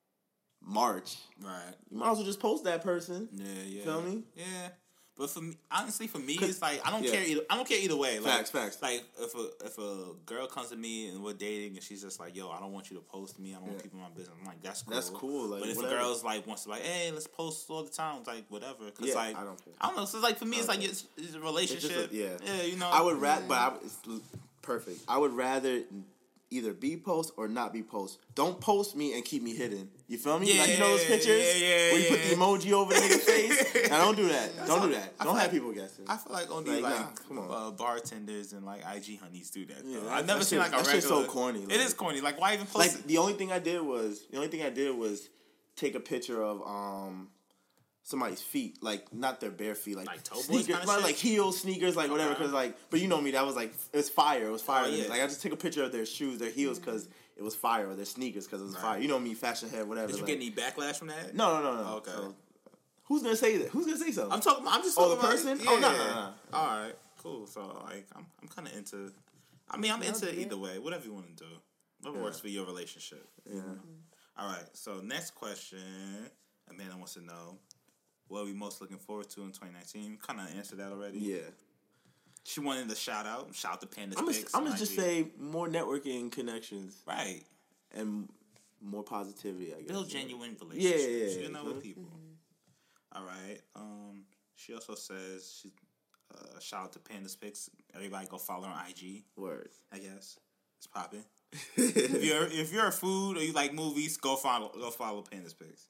March. Right. You might as well just post that person. Yeah, yeah. Feel me? Yeah. But for me, honestly, for me, it's like I don't yeah. care. Either, I don't care either way. Like, facts, facts. Like if a if a girl comes to me and we're dating and she's just like, "Yo, I don't want you to post me. I don't yeah. want people in my business." I'm like, "That's cool." That's cool. Like, but if whatever. a girl's like wants to like, "Hey, let's post all the time," it's like whatever. Cause yeah, like I don't care. I don't know. So it's like for me, it's like it's, it's a relationship. It's a, yeah, yeah. You know, I would rather, but I, it's perfect. I would rather either be post or not be post. Don't post me and keep me hidden. You feel me? Yeah, like, you know those pictures yeah, yeah, where you yeah. put the emoji over the nigga's face? Now, don't do that. Don't do that. I Don't feel have like, people guessing. I feel like only Like, like, nah, come on. Uh, bartenders and like I G honeys do that. Yeah, I've never that seen shit- like a that shit's regular. so corny, It like- is corny. Like why even post? Like it? the only thing I did was the only thing I did was take a picture of um somebody's feet, like not their bare feet, like, Like toe boys sneakers, kinda like, shit? like heels, sneakers, like whatever. Okay. Because like, but you know me, that was like it was fire. It was fire. Oh, to me. yeah. Like I just took a picture of their shoes, their heels, because it was fire, or their sneakers because it was Right. fire. You know me, fashion head, whatever. Did you like, get any backlash from that? No, no, no, no. Okay. So, who's gonna say that? Who's gonna say something? I'm talking. I'm just Oh, talking the about, person? Yeah. Oh, no, no, no. All right, cool. So like, I'm I'm kind of into. I mean, I'm into either way. Whatever you want to do, whatever Yeah. works for your relationship. Yeah. All right. So next question, Amanda wants to know, what are we most looking forward to in twenty nineteen? Kind of answered that already. Yeah. She wanted to shout out, shout out to Panda's I'm gonna, Picks. I'm gonna on just I G. say more networking connections right. and more positivity. I guess. Build genuine relationships. Yeah, yeah, yeah. You know, with Mhm. people. All right. Um. She also says she uh, shout out to Panda's Picks. Everybody go follow her on I G. Word. I guess it's popping. if you're if you're a food or you like movies, go follow go follow Panda's Picks.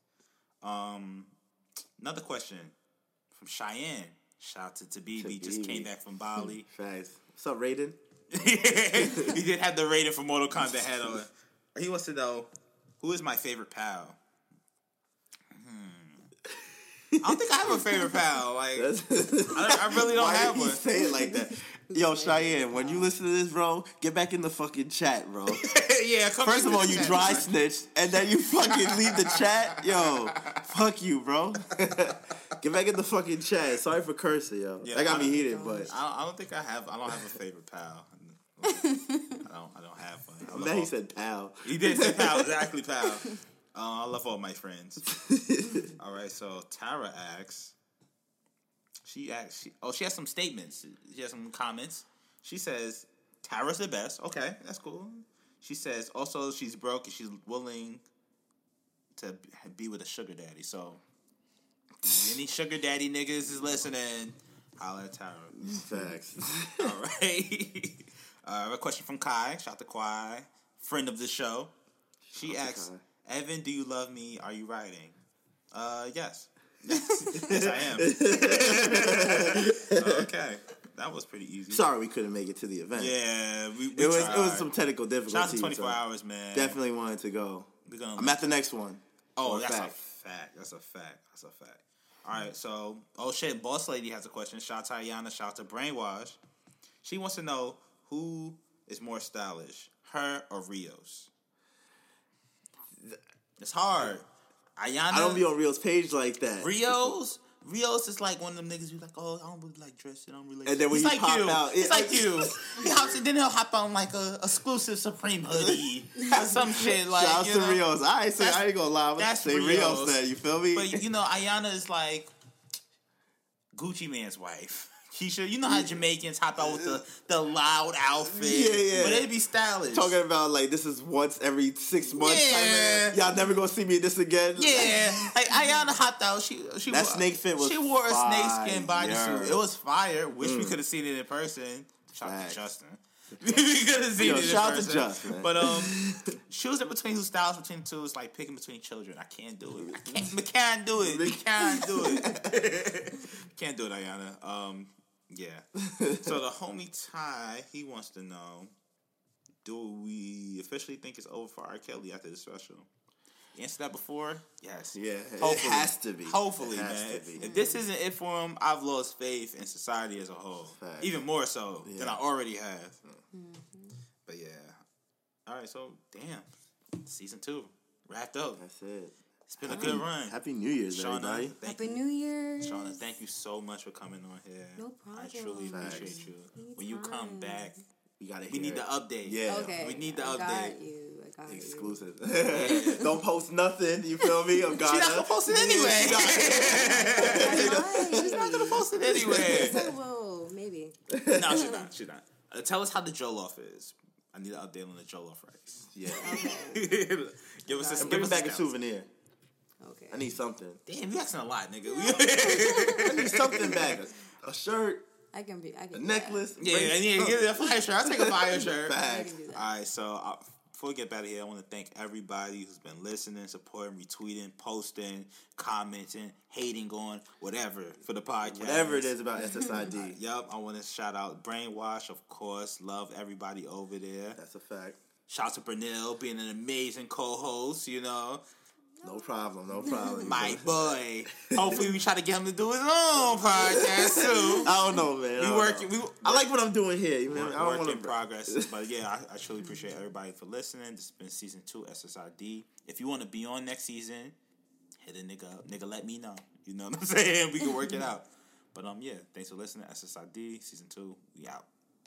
Um, another question from Cheyenne. Shout out to Tabibi. Just came back from Bali. Facts. What's up, Raiden? He did have the rating for Mortal Kombat hat on. He wants to know, who is my favorite pal? Hmm. I don't think I have a favorite pal. Like, I, I really don't Why have did he one. say it like that? Yo, Cheyenne, when you listen to this, bro, get back in the fucking chat, bro. Yeah, come First of in all, the you chat. dry snitched, and then you fucking leave the chat. Yo, fuck you, bro. Get back in the fucking chat. Sorry for cursing, yo. Yeah, that got I me don't- heated, but I don't, I don't think I have. I don't have a favorite pal. I don't. I don't have one. I love now he all- said pal. He did say pal, exactly pal. Uh, I love all my friends. All right, so Tara asks. She asks. She, oh, she has some statements. She has some comments. She says Tara's the best. Okay, that's cool. She says also she's broke and she's willing to be with a sugar daddy. So any sugar daddy niggas is listening, holla at Tara. Facts. All right. Uh, I have a question from Kai. Shout out to Kai, friend of the show. She Shout out to asks, Kai. Evan, do you love me? Are you riding? Uh, yes. Yes, I am. Okay. That was pretty easy. Sorry we couldn't make it to the event. Yeah. We, we It was tried. it was some technical difficulties. Shout out to twenty-four so hours, man. Definitely wanted to go. We're gonna I'm at the next one. Oh, For a that's fact. a fact. That's a fact. That's a fact. All right, so, oh shit, Boss Lady has a question. Shout out to Ayana. Shout out to Brainwash. She wants to know who is more stylish, her or Rios? It's hard. Ayana. I don't be on Real's page like that. Rios? Rios is like one of them niggas who's like, oh, I don't really like dressing. I don't really like And then when He's he like pop you. out, He's it- like you. He hops and then he'll hop on like a exclusive Supreme hoodie or some shit. Like, Shout out you to know? Rios. I say That's- I ain't gonna lie. I'm gonna that's say Rios. Rios said. You feel me? But you know, Ayana is like Gucci Man's wife. Keisha, you know how Jamaicans hop out with the, the loud outfit. Yeah, yeah. But it'd be stylish. Talking about like this is once every six months. Yeah. Type of, y'all never gonna see me in this again. Yeah, like Ayana hopped out. She she That wore, snake fit was She wore a snakeskin fire. bodysuit. It was fire. Wish we could have seen it in person. Shout out Facts. to Justin. we could have seen Yo, it in shout out to person. Just, man. But um, choosing between two styles between two is like picking between children. I can't do it. I can't. We can't do it. We can't do it. Can't do it, Ayana. Um, yeah. So the homie Ty, he wants to know: do we officially think it's over for R. Kelly after the special? You answered that before? Yes. Yeah, Hopefully. it has to be. Hopefully, It has man. to be. If this isn't it for him, I've lost faith in society as a whole. Facts. Even more so than Yeah. I already have. But yeah. All right, so damn. Season two wrapped up. That's it. It's been a good run. Happy New Year's, Shauna, everybody. thank Happy you. New Year. Shauna, thank you so much for coming on here. No problem. I truly appreciate Facts. you. When you come back, We gotta hear we need it. the update. Yeah. Okay. We need the I update. Got you. I got Exclusive. Don't post nothing. You feel me? I'm She's not gonna post it anyway. you. She's not gonna post it anyway. Yes, I will. Maybe. No, she's not. She's not. Uh, tell us how the Jollof is. I need an update on the Jollof rice. Yeah. Give us a And give bring us back a scout. souvenir. Okay. I need something. Damn, you asking a lot, nigga. I need something back. A, a shirt, I can be. I can a do necklace. Yeah, bring I need to something. get a fire shirt. I'll take a fire shirt. That. I Facts. can do that. All right, so uh, before we get back here, I want to thank everybody who's been listening, supporting, retweeting, posting, commenting, hating on whatever for the podcast. Whatever it is about S S I D. Yup, I want to shout out Brainwash, of course. Love everybody over there. That's a fact. Shout out to Brunel being an amazing co-host, you know. No problem. No problem. My boy. Hopefully we try to get him to do his own podcast too. I don't know, man. I We don't working. know. We, I like what I'm doing here. You know? Work, I don't work want in to progress. But yeah, I, I truly appreciate everybody for listening. This has been season two, S S I D. If you want to be on next season, hit a nigga up. Nigga, let me know. You know what I'm saying? We can work it out. But um, yeah, thanks for listening. S S I D, season two, we out.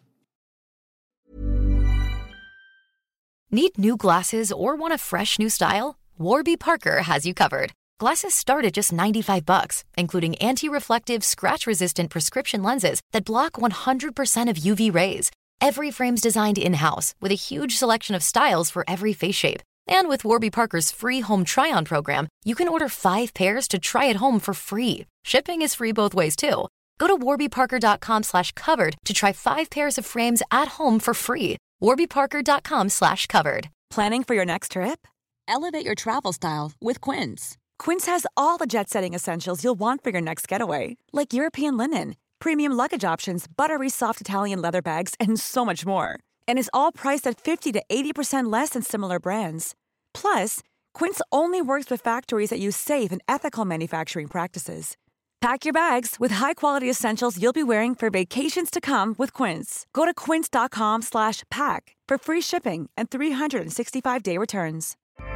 Need new glasses or want a fresh new style? Warby Parker has you covered. Glasses start at just ninety-five bucks, including anti-reflective, scratch-resistant prescription lenses that block one hundred percent of U V rays. Every frame's designed in-house with a huge selection of styles for every face shape. And with Warby Parker's free home try-on program, you can order five pairs to try at home for free. Shipping is free both ways, too. Go to warbyparker.com slash covered to try five pairs of frames at home for free. warbyparker.com slash covered. Planning for your next trip? Elevate your travel style with Quince. Quince has all the jet-setting essentials you'll want for your next getaway, like European linen, premium luggage options, buttery soft Italian leather bags, and so much more. And is all priced at fifty to eighty percent less than similar brands. Plus, Quince only works with factories that use safe and ethical manufacturing practices. Pack your bags with high-quality essentials you'll be wearing for vacations to come with Quince. Go to quince.com slash pack for free shipping and three sixty-five day returns.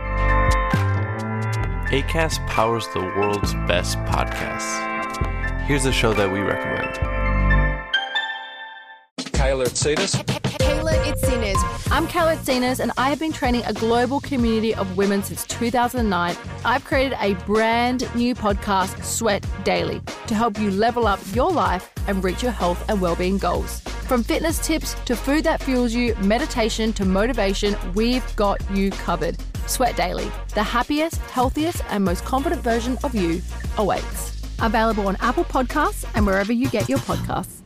Acast powers the world's best podcasts. Here's a show that we recommend. Kayla Itsinas. Kayla Itsinas. I'm Kayla Itsinas, and I have been training a global community of women since two thousand nine. I've created a brand new podcast, Sweat Daily, to help you level up your life and reach your health and well-being goals. From fitness tips to food that fuels you, meditation to motivation, we've got you covered. Sweat Daily, the happiest, healthiest, and most confident version of you awaits. Available on Apple Podcasts and wherever you get your podcasts.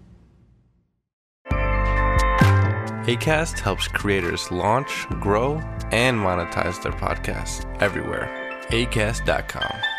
Acast helps creators launch, grow, and monetize their podcasts everywhere. acast dot com.